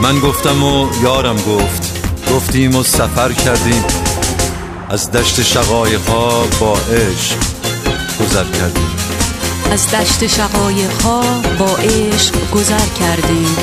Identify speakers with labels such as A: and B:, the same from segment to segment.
A: من گفتم و یارم گفتیم و سفر کردیم، از دشت شقایق‌ها با عشق گذر کردیم.
B: از دشت شقایق‌ها با عشق گذر کردیم.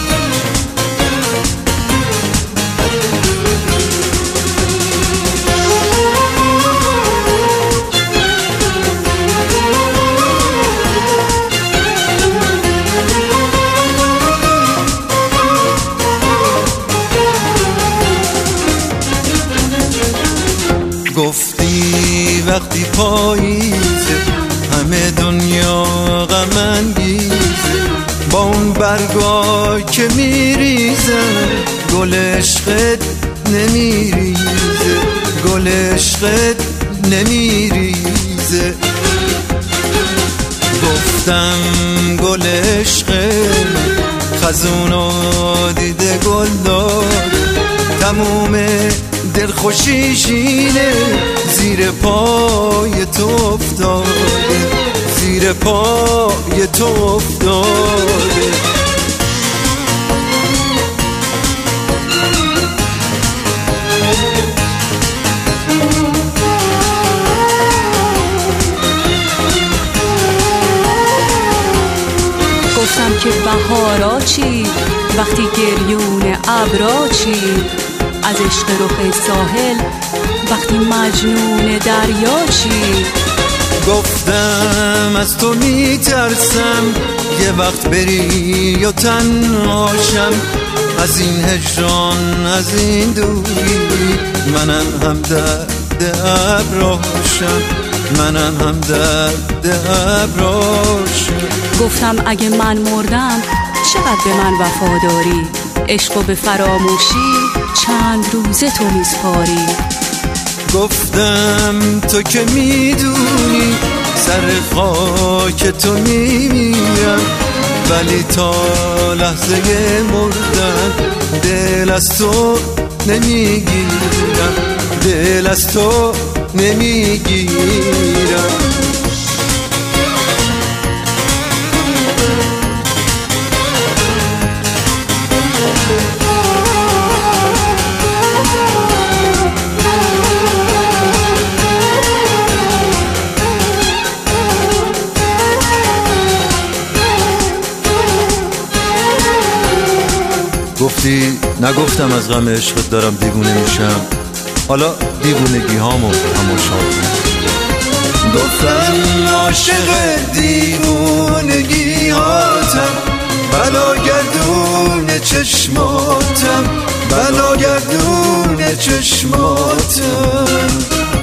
A: گفتی وقتی پاییزه همه دنیا غم انگیزه، با اون برگا که میریزن گل عشقت نمیریزه، گل عشقت نمیریزه. گفتم گل عشقت خزونو دیده گل داد، تموم دلخوشیش اینه زیر پای تو افتاده، زیر پای تو افتاده.
B: گفتم که بهارا چی وقتی گریون ابرا چی، از عشق رخ ساحل وقتی مجنون دریا چی.
A: گفتم از تو میترسم یه وقت بری و تنهاشم، از این هجران از این دوری منم هم درد ابراشم، منم هم درد ابراشم.
B: گفتم اگه من مردم چقدر به من وفاداری، عشق و به فراموشی چند روزه تو میسپاری.
A: گفتم تو که میدونی سر خاک تو میمیرم، ولی تا لحظه مردن دل از تو نمیگیرم، دل از تو نمیگیرم. گفتی نگفتم از غم عشقت دارم دیوونه میشم، حالا دیوونگی هامو تماشا کن. گفتم عاشق دیوونگی هاتم، بلا گردون چشماتم، بلا گردون چشماتم.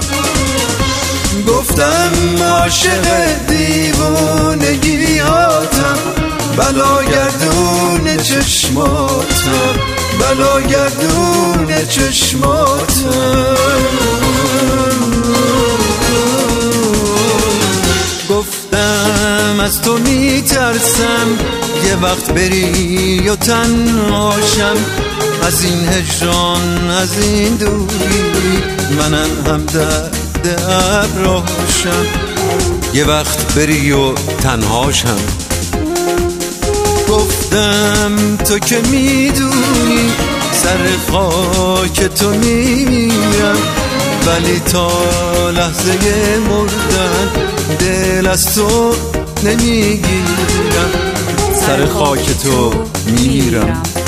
A: گفتم عاشق دیوونگی هاتم، بلا گردون چشماتم، بلا گردون چشماتم. گفتم از تو میترسم یه وقت بری و تنهاشم، از این هجران از این دوری منم هم درد ابراشم، یه وقت بری و تنهاشم. گفتم تو که میدونی سر خاک تو میمیرم، ولی تا لحظه مردن دل از تو نمیگیرم، سر خاک تو میمیرم.